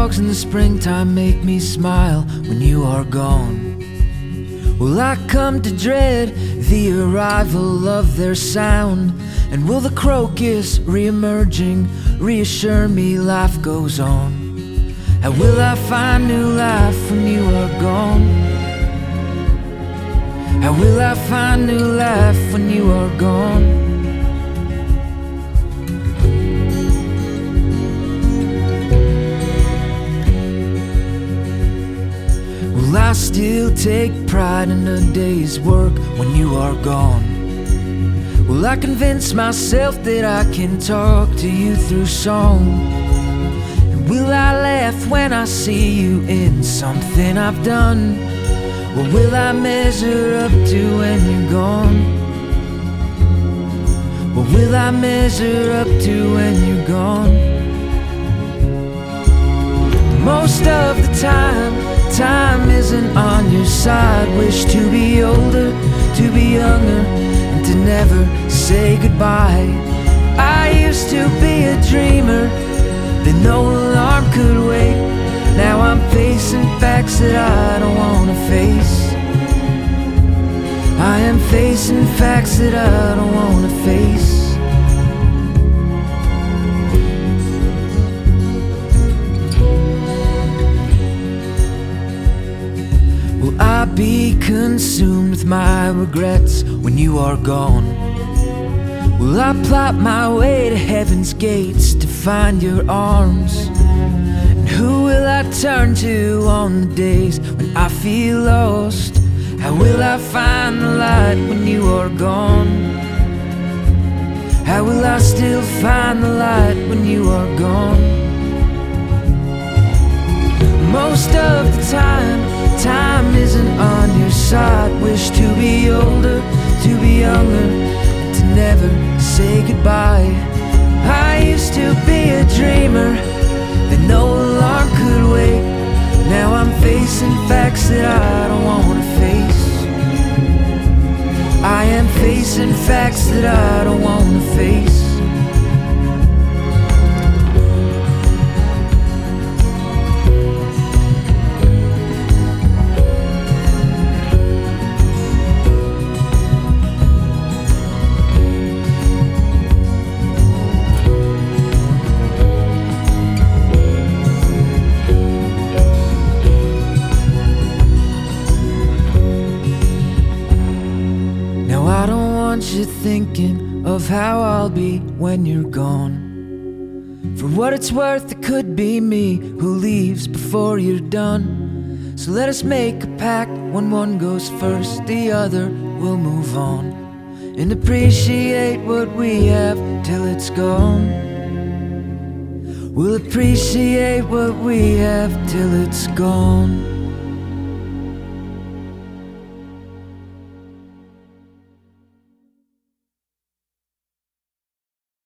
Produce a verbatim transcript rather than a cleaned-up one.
dogs in the springtime make me smile when you are gone? Will I come to dread the arrival of their sound? And will the crocus re-emerging reassure me life goes on? How will I find new life when you are gone? How will I find new life when you are gone? Will I still take pride in a day's work when you are gone? Will I convince myself that I can talk to you through song? And will I laugh when I see you in something I've done? Or will I measure up to when you're gone? Or will I measure up to when you're gone? Most of the time, time isn't on your side. Wish to be older, to be younger, and to never say goodbye. I used to be a dreamer that no alarm could wake. Now I'm facing facts that I don't wanna face. I am facing facts that I don't wanna face. Will I be consumed with my regrets when you are gone? Will I plot my way to heaven's gates to find your arms? And who will I turn to on the days when I feel lost? How will I find the light when you are gone? How will I still find the light when you are gone? Most of the time, time isn't on your side. Wish to be older, to be younger, and to never say goodbye. I used to be a dreamer that no alarm could wake. Now I'm facing facts that I don't wanna face. I am facing facts that I don't wanna face. I don't want you thinking of how I'll be when you're gone. For what it's worth, it could be me who leaves before you're done. So let us make a pact: when one goes first, the other will move on, and appreciate what we have till it's gone. We'll appreciate what we have till it's gone.